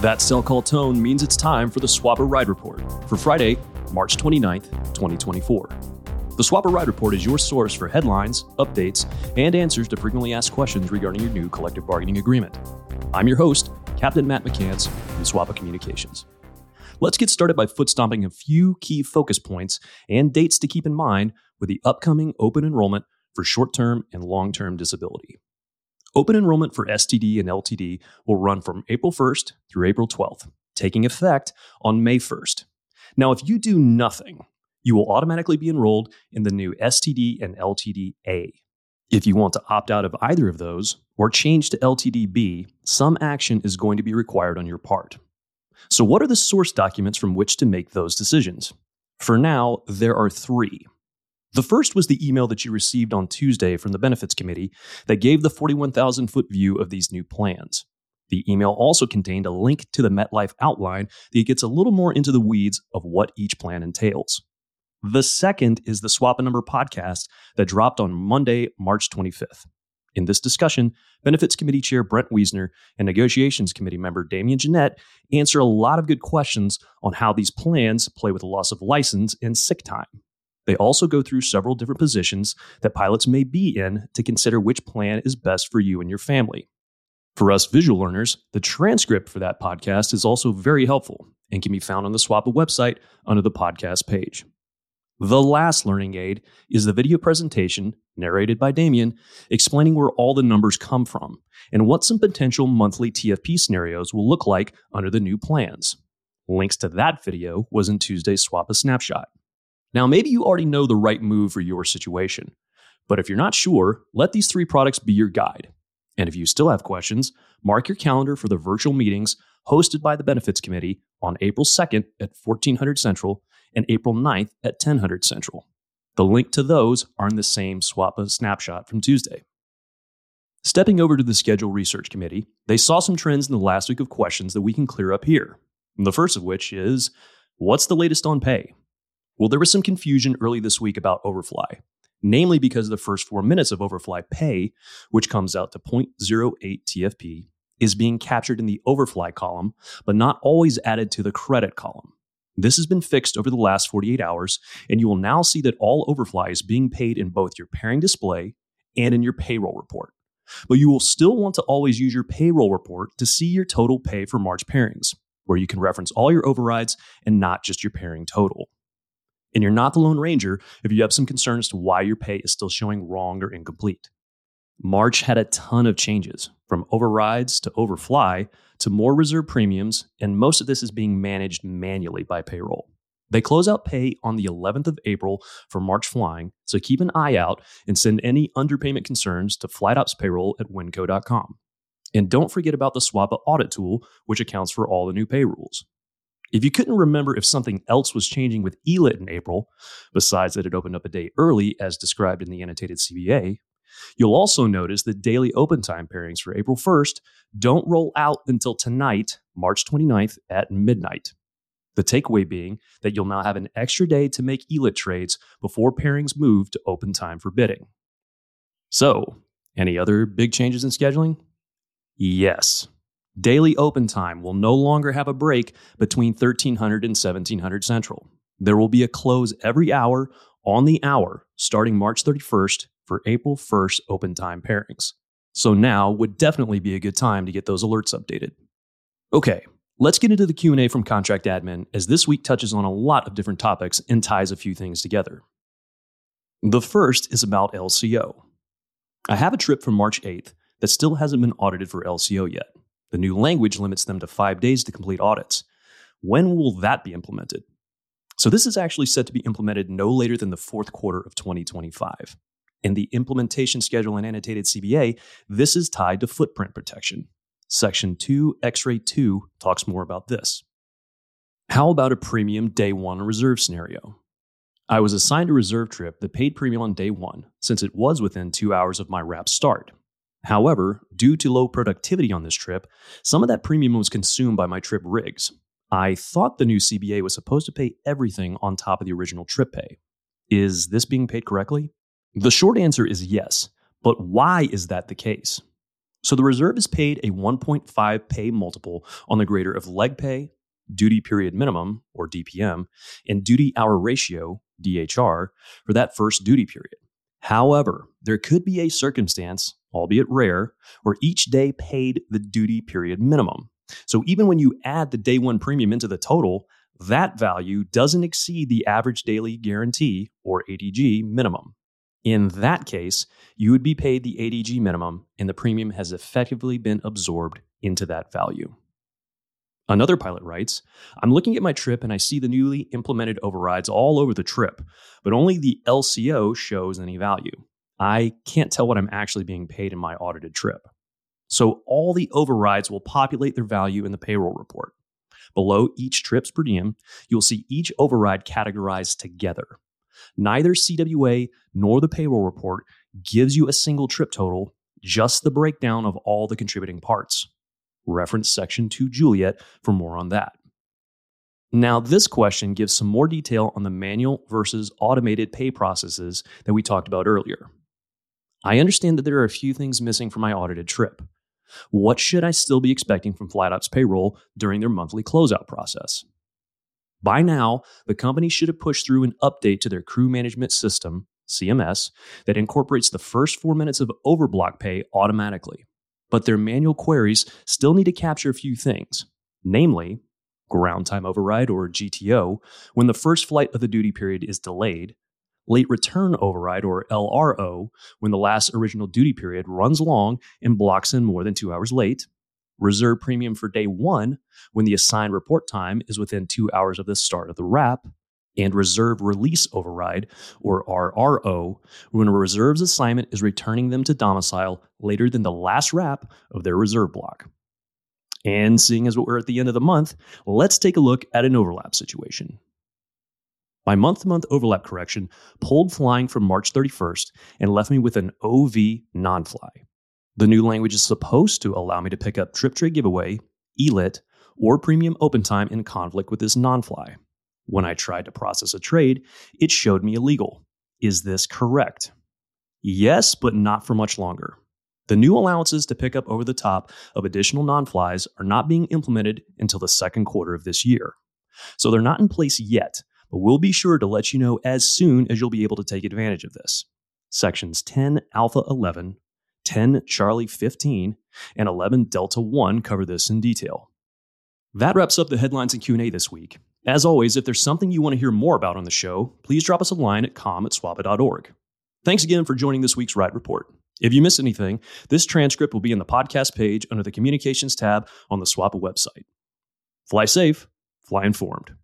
That cell call tone means it's time for the Swapper Ride Report for Friday, March 29th, 2024. The Swapper Ride Report is your source for headlines, updates, and answers to frequently asked questions regarding your new collective bargaining agreement. I'm your host, Captain Matt McCants from Swapper Communications. Let's get started by foot-stomping a few key focus points and dates to keep in mind with the upcoming open enrollment for short-term and long-term disability. Open enrollment for STD and LTD will run from April 1st through April 12th, taking effect on May 1st. Now, if you do nothing, you will automatically be enrolled in the new STD and LTD-A. If you want to opt out of either of those or change to LTD-B, some action is going to be required on your part. So what are the source documents from which to make those decisions? For now, there are three. The first was the email that you received on Tuesday from the Benefits Committee that gave the 41,000-foot view of these new plans. The email also contained a link to the MetLife outline that gets a little more into the weeds of what each plan entails. The second is the Swap a Number podcast that dropped on Monday, March 25th. In this discussion, Benefits Committee Chair Brent Wiesner and Negotiations Committee member Damian Jeanette answer a lot of good questions on how these plans play with the loss of license and sick time. They also go through several different positions that pilots may be in to consider which plan is best for you and your family. For us visual learners, the transcript for that podcast is also very helpful and can be found on the Swappa website under the podcast page. The last learning aid is the video presentation, narrated by Damian, explaining where all the numbers come from and what some potential monthly TFP scenarios will look like under the new plans. Links to that video was in Tuesday's Swappa Snapshot. Now, maybe you already know the right move for your situation, but if you're not sure, let these three products be your guide. And if you still have questions, mark your calendar for the virtual meetings hosted by the Benefits Committee on April 2nd at 1400 Central and April 9th at 1000 Central. The link to those are in the same Swappa snapshot from Tuesday. Stepping over to the Schedule Research Committee, they saw some trends in the last week of questions that we can clear up here. The first of which is, what's the latest on pay? Well, there was some confusion early this week about Overfly, namely because the first 4 minutes of Overfly pay, which comes out to 0.08 TFP, is being captured in the Overfly column, but not always added to the credit column. This has been fixed over the last 48 hours, and you will now see that all Overfly is being paid in both your pairing display and in your payroll report. But you will still want to always use your payroll report to see your total pay for March pairings, where you can reference all your overrides and not just your pairing total. And you're not the Lone Ranger if you have some concerns as to why your pay is still showing wrong or incomplete. March had a ton of changes, from overrides to overfly to more reserve premiums, and most of this is being managed manually by payroll. They close out pay on the 11th of April for March flying, so keep an eye out and send any underpayment concerns to flightopspayroll@winco.com. And don't forget about the Swappa audit tool, which accounts for all the new pay rules. If you couldn't remember if something else was changing with ELIT in April, besides that it opened up a day early as described in the annotated CBA, you'll also notice that daily open time pairings for April 1st don't roll out until tonight, March 29th at midnight. The takeaway being that you'll now have an extra day to make ELIT trades before pairings move to open time for bidding. So, any other big changes in scheduling? Yes. Daily open time will no longer have a break between 1300 and 1700 Central. There will be a close every hour on the hour starting March 31st for April 1st open time pairings. So now would definitely be a good time to get those alerts updated. Okay, let's get into the Q&A from Contract Admin, as this week touches on a lot of different topics and ties a few things together. The first is about LCO. I have a trip from March 8th that still hasn't been audited for LCO yet. The new language limits them to 5 days to complete audits. When will that be implemented? So this is actually set to be implemented no later than the fourth quarter of 2025. In the implementation schedule and annotated CBA, this is tied to footprint protection. Section 2, X-Ray 2 talks more about this. How about a premium day one reserve scenario? I was assigned a reserve trip that paid premium on day one since it was within 2 hours of my wrap start. However, due to low productivity on this trip, some of that premium was consumed by my trip rigs. I thought the new CBA was supposed to pay everything on top of the original trip pay. Is this being paid correctly? The short answer is yes, but why is that the case? So the reserve is paid a 1.5 pay multiple on the greater of leg pay, duty period minimum, or DPM, and duty hour ratio, DHR, for that first duty period. However, there could be a circumstance, albeit rare, where each day paid the duty period minimum. So even when you add the day one premium into the total, that value doesn't exceed the average daily guarantee, or ADG, minimum. In that case, you would be paid the ADG minimum, and the premium has effectively been absorbed into that value. Another pilot writes, I'm looking at my trip and I see the newly implemented overrides all over the trip, but only the LCO shows any value. I can't tell what I'm actually being paid in my audited trip. So all the overrides will populate their value in the payroll report. Below each trip's per diem, you'll see each override categorized together. Neither CWA nor the payroll report gives you a single trip total, just the breakdown of all the contributing parts. Reference Section 2 Juliet for more on that. Now, this question gives some more detail on the manual versus automated pay processes that we talked about earlier. I understand that there are a few things missing from my audited trip. What should I still be expecting from FlightOps payroll during their monthly closeout process? By now, the company should have pushed through an update to their crew management system, CMS, that incorporates the first 4 minutes of overblock pay automatically. But their manual queries still need to capture a few things, namely, ground time override, or GTO, when the first flight of the duty period is delayed, late return override, or LRO, when the last original duty period runs long and blocks in more than 2 hours late, reserve premium for day one, when the assigned report time is within 2 hours of the start of the wrap, and reserve release override, or RRO, when a reserve's assignment is returning them to domicile later than the last wrap of their reserve block. And seeing as we're at the end of the month, let's take a look at an overlap situation. My month-to-month overlap correction pulled flying from March 31st and left me with an OV non-fly. The new language is supposed to allow me to pick up trip tray giveaway, ELIT, or premium open time in conflict with this non-fly. When I tried to process a trade, it showed me illegal. Is this correct? Yes, but not for much longer. The new allowances to pick up over the top of additional non-flies are not being implemented until the second quarter of this year. So they're not in place yet, but we'll be sure to let you know as soon as you'll be able to take advantage of this. Sections 10 Alpha 11, 10 Charlie 15, and 11 Delta 1 cover this in detail. That wraps up the headlines and Q&A this week. As always, if there's something you want to hear more about on the show, please drop us a line at com@swapa.org. Thanks again for joining this week's Ride Report. If you missed anything, this transcript will be in the podcast page under the Communications tab on the SWAPA website. Fly safe, fly informed.